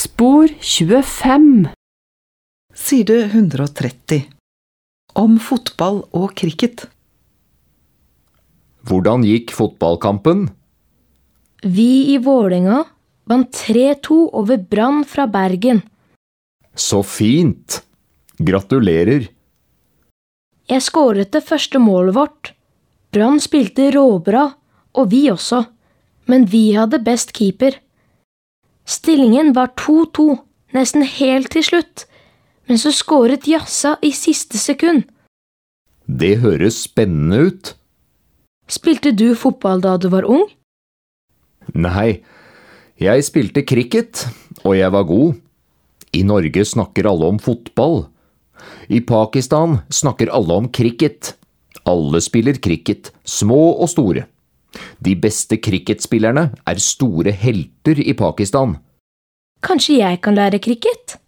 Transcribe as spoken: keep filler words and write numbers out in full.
Spor tjuefem. Side one hundred thirty. Om fotball og cricket. Hvordan gikk fotballkampen? Vi i Vålinga vant tre to over Brann fra Bergen. Så fint! Gratulerer! Jeg skåret det første målet vårt. Brann spilte råbra, og vi også, men vi hadde best keeper. Stillingen var to to, nesten helt til slutt, men så skåret Jassa i siste sekund. Det høres spennende ut. Spilte du fotball da du var ung? Nei, jeg spilte cricket, og jeg var god. I Norge snakker alle om fotball. I Pakistan snakker alle om cricket. Alle spiller cricket, små og store. De beste cricketspillerne er store helter i Pakistan. Kanskje jeg kan lære cricket?